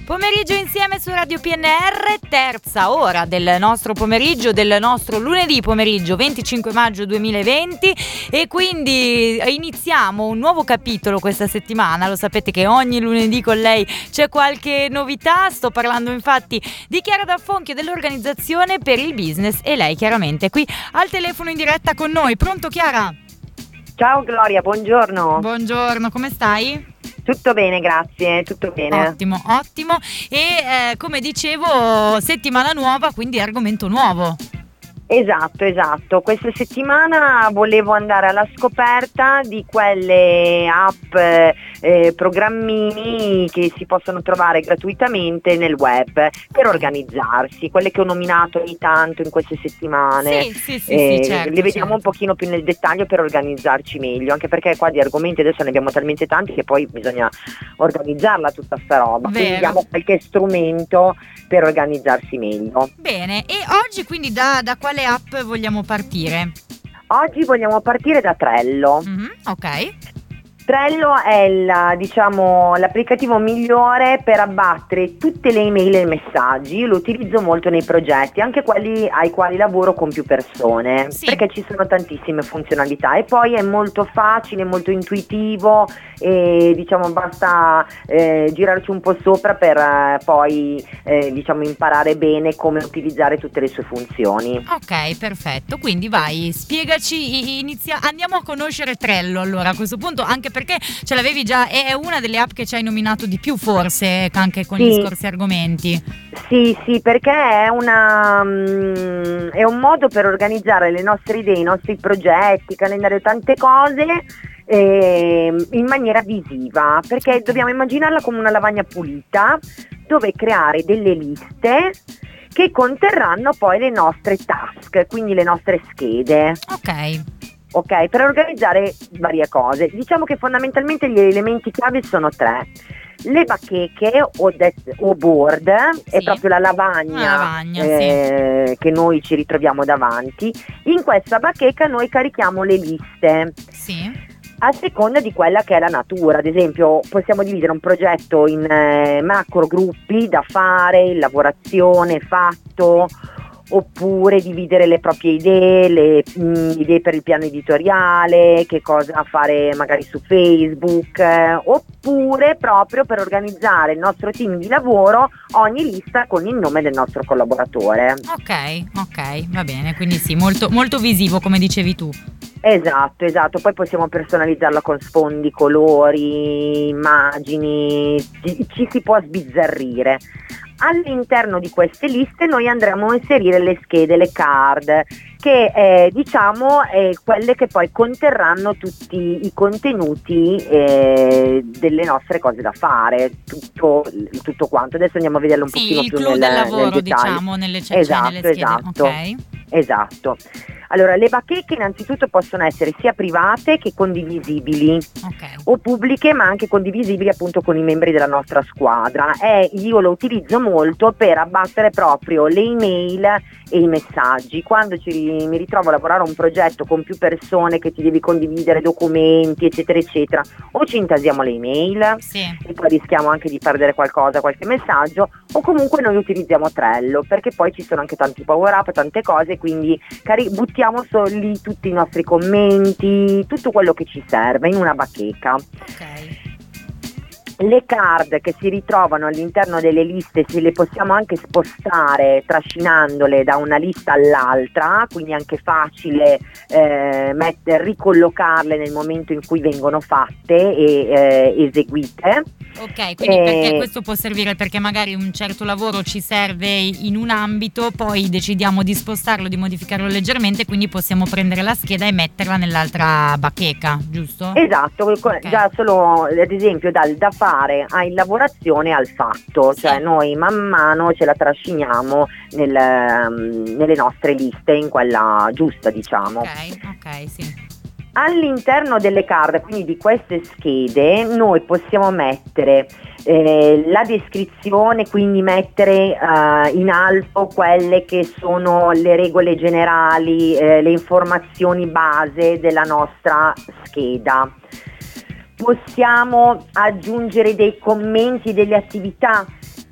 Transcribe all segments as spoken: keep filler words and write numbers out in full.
Pomeriggio insieme su Radio P N R, terza ora del nostro pomeriggio, del nostro lunedì pomeriggio venticinque maggio duemilaventi, e quindi iniziamo un nuovo capitolo questa settimana. Lo sapete che ogni lunedì con lei c'è qualche novità. Sto parlando infatti di Chiara D'Affonchio dell'Organizzazione per il Business, e lei chiaramente qui al telefono in diretta con noi. Pronto Chiara? Ciao Gloria, buongiorno. Buongiorno, come stai? Tutto bene, grazie, tutto bene. Ottimo, ottimo. E eh, come dicevo, settimana nuova, quindi argomento nuovo. Esatto, esatto. Questa settimana volevo andare alla scoperta di quelle app, eh, programmini che si possono trovare gratuitamente nel web per organizzarsi, quelle che ho nominato ogni tanto in queste settimane. Sì, sì, sì, eh, sì, certo, le vediamo certo. un pochino più nel dettaglio per organizzarci meglio, anche perché qua di argomenti adesso ne abbiamo talmente tanti che poi bisogna organizzarla tutta sta roba. Vero. Quindi diamo qualche strumento per organizzarsi meglio. Bene, e oggi quindi da, da quale app vogliamo partire? Oggi vogliamo partire da Trello. Mm-hmm, ok. Trello è il, diciamo, l'applicativo migliore per abbattere tutte le email e i messaggi. Io lo utilizzo molto nei progetti, anche quelli ai quali lavoro con più persone, sì. Perché ci sono tantissime funzionalità e poi è molto facile, molto intuitivo e diciamo basta eh, girarci un po' sopra per eh, poi eh, diciamo imparare bene come utilizzare tutte le sue funzioni. Ok, perfetto. Quindi vai, spiegaci, inizia, andiamo a conoscere Trello allora a questo punto, anche perché ce l'avevi già, è una delle app che ci hai nominato di più forse anche con Sì. gli scorsi argomenti. Sì, sì, perché è una um, è un modo per organizzare le nostre idee, i nostri progetti, calendario, tante cose eh, in maniera visiva, perché dobbiamo immaginarla come una lavagna pulita dove creare delle liste che conterranno poi le nostre task, quindi le nostre schede. Ok. Ok, per organizzare varie cose. Diciamo che fondamentalmente gli elementi chiave sono tre. Le bacheche o, de- o board, Sì. è proprio la lavagna, Una lavagna, eh, sì. che noi ci ritroviamo davanti. In questa bacheca noi carichiamo le liste Sì. a seconda di quella che è la natura. Ad esempio possiamo dividere un progetto in eh, macro gruppi da fare, lavorazione, fatto, oppure dividere le proprie idee, le mh, idee per il piano editoriale, che cosa fare magari su Facebook, eh, oppure proprio per organizzare il nostro team di lavoro ogni lista con il nome del nostro collaboratore. Ok, ok, va bene, quindi sì, molto, molto visivo come dicevi tu. Esatto, esatto, poi possiamo personalizzarla con sfondi, colori, immagini, ci, ci si può sbizzarrire. All'interno di queste liste noi andremo a inserire le schede, le card, che eh, diciamo eh, quelle che poi conterranno tutti i contenuti eh, delle nostre cose da fare, tutto, tutto quanto. Adesso andiamo a vederlo un Sì, pochino il più clou nel, del nel lavoro, dettaglio. diciamo, nelle, cioè, Esatto, nelle schede. esatto. Ok. Esatto. Allora, le bacheche innanzitutto possono essere sia private che condivisibili, Ok. o pubbliche ma anche condivisibili appunto con i membri della nostra squadra, e io lo utilizzo molto per abbattere proprio le email e i messaggi. Quando ci, mi ritrovo a lavorare a un progetto con più persone che ti devi condividere documenti eccetera eccetera, o ci intasiamo le email Sì. e poi rischiamo anche di perdere qualcosa, qualche messaggio, o comunque noi utilizziamo Trello perché poi ci sono anche tanti power up, tante cose, quindi cari- buttiamo so- lì tutti i nostri commenti, tutto quello che ci serve in una bacheca. Ok. Le card che si ritrovano all'interno delle liste se le possiamo anche spostare trascinandole da una lista all'altra, quindi è anche facile eh, mette, ricollocarle nel momento in cui vengono fatte e eh, eseguite. Ok, quindi perché Eh, questo può servire perché magari un certo lavoro ci serve in un ambito, poi decidiamo di spostarlo, di modificarlo leggermente, quindi possiamo prendere la scheda e metterla nell'altra bacheca, giusto? Esatto, Ok. già solo ad esempio dal da fare a in lavorazione al fatto, Sì. cioè noi man mano ce la trasciniamo nel, ehm, nelle nostre liste in quella giusta, diciamo. Ok, ok, sì. All'interno delle card, quindi di queste schede, noi possiamo mettere eh, la descrizione, quindi mettere eh, in alto quelle che sono le regole generali, eh, le informazioni base della nostra scheda. Possiamo aggiungere dei commenti, delle attività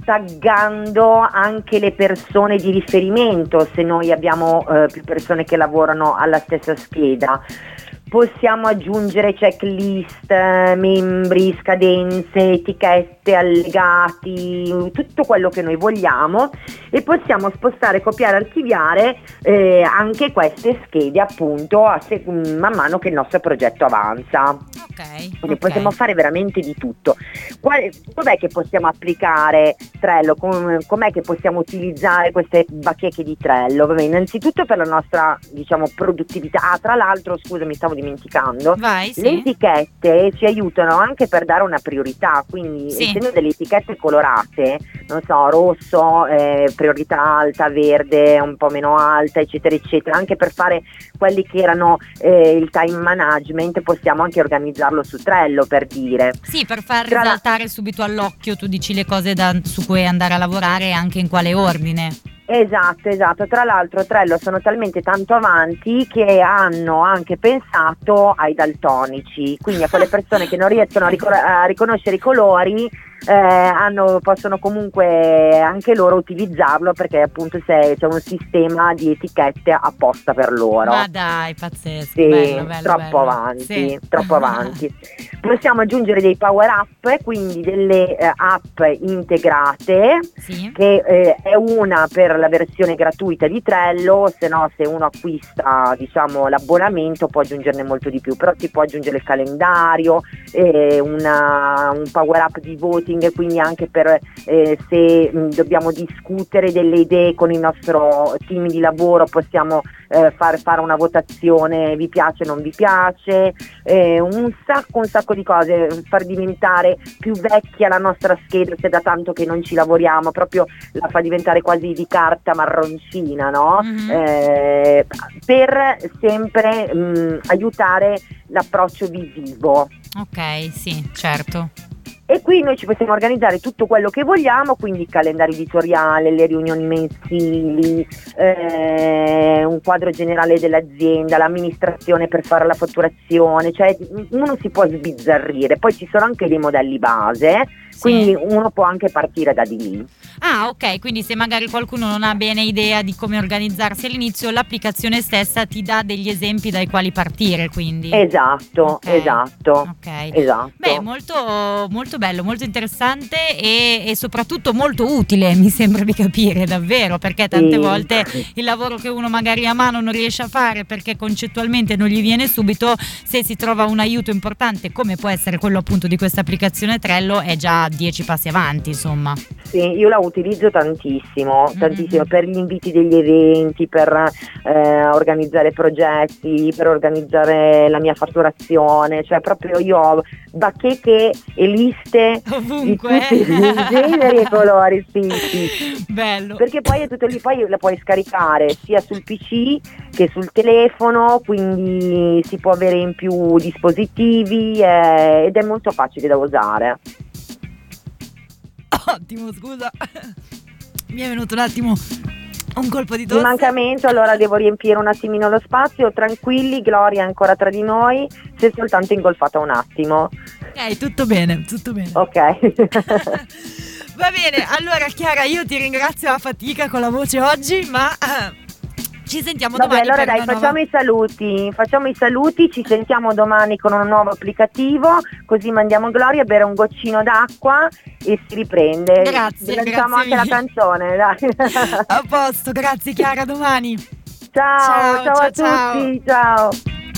taggando anche le persone di riferimento, se noi abbiamo eh, più persone che lavorano alla stessa scheda. Possiamo aggiungere checklist, eh, membri, scadenze, etichette, allegati, tutto quello che noi vogliamo, e possiamo spostare, copiare, archiviare eh, anche queste schede appunto a se- man mano che il nostro progetto avanza. Ok. Quindi okay. possiamo fare veramente di tutto. Qual- com'è che possiamo applicare Trello? Com- com'è che possiamo utilizzare queste bacheche di Trello? Vabbè, innanzitutto per la nostra, diciamo, produttività. Ah, tra l'altro, scusa, mi stavo dimenticando. Vai, sì. Le etichette ci aiutano anche per dare una priorità, quindi Sì. essendo delle etichette colorate, non so, rosso, eh, priorità alta, verde, un po' meno alta, eccetera, eccetera, anche per fare quelli che erano eh, il time management, possiamo anche organizzarlo su Trello, per dire. Sì, per far Tra la- risaltare subito all'occhio, tu dici le cose da- su cui andare a lavorare e anche in quale ordine. Esatto, esatto. Tra l'altro Trello sono talmente tanto avanti che hanno anche pensato ai daltonici, quindi a quelle persone che non riescono a, ricor- a riconoscere i colori, eh, hanno, possono comunque anche loro utilizzarlo, perché appunto se c'è un sistema di etichette apposta per loro. Ma dai, pazzesco, Sì, bello, bello, troppo bello. avanti, Sì. troppo avanti. Possiamo aggiungere dei power up, quindi delle eh, app integrate, Sì. che eh, è una per la versione gratuita di Trello, se no se uno acquista, diciamo, l'abbonamento può aggiungerne molto di più, però si può aggiungere il calendario, eh, una, un power up di voting, quindi anche per eh, se mh, dobbiamo discutere delle idee con il nostro team di lavoro possiamo eh, far fare una votazione, vi piace o non vi piace, eh, un sacco un sacco di cose, far diventare più vecchia la nostra scheda se da tanto che non ci lavoriamo, proprio la fa diventare quasi di carta marroncina, no? Mhm. Eh, per sempre mh, aiutare l'approccio visivo. Ok, sì, certo. E qui noi ci possiamo organizzare tutto quello che vogliamo, quindi il calendario editoriale, le riunioni mensili, eh, un quadro generale dell'azienda, l'amministrazione per fare la fatturazione, cioè uno si può sbizzarrire. Poi ci sono anche dei modelli base, Sì. quindi uno può anche partire da di lì. Ah, ok, quindi se magari qualcuno non ha bene idea di come organizzarsi all'inizio, l'applicazione stessa ti dà degli esempi dai quali partire, quindi. Esatto, Ok, esatto, ok. esatto. Beh, molto, molto bello, molto interessante e, e soprattutto molto utile, mi sembra di capire, davvero, perché tante Sì. volte il lavoro che uno magari a mano non riesce a fare perché concettualmente non gli viene subito, se si trova un aiuto importante come può essere quello appunto di questa applicazione Trello, è già dieci passi avanti, insomma. Sì, io la utilizzo tantissimo, tantissimo Mm-hmm. per gli inviti degli eventi, per eh, organizzare progetti, per organizzare la mia fatturazione, cioè proprio io ho bacheche e liste Ovunque. di tutti i generi e colori, sì, sì. Bello. Perché poi è tutto lì, poi la puoi scaricare sia sul P C che sul telefono, quindi si può avere in più dispositivi eh, ed è molto facile da usare. Ottimo, scusa. Mi è venuto un attimo un colpo di Di tosse. mancamento, allora devo riempire un attimino lo spazio. Tranquilli, Gloria è ancora tra di noi, si è soltanto ingolfata un attimo. Ok, tutto bene, tutto bene. Ok. Va bene, allora Chiara, io ti ringrazio a fatica con la voce oggi, ma eh, ci sentiamo Vabbè, domani. allora per dai, una facciamo nuova... i saluti, facciamo i saluti, ci sentiamo domani con un nuovo applicativo, così mandiamo Gloria a bere un goccino d'acqua e si riprende. Grazie, Lanciamo grazie anche la mille. canzone, dai. A posto, grazie Chiara, a domani. Ciao, Ciao, ciao, a ciao, ciao. tutti, ciao.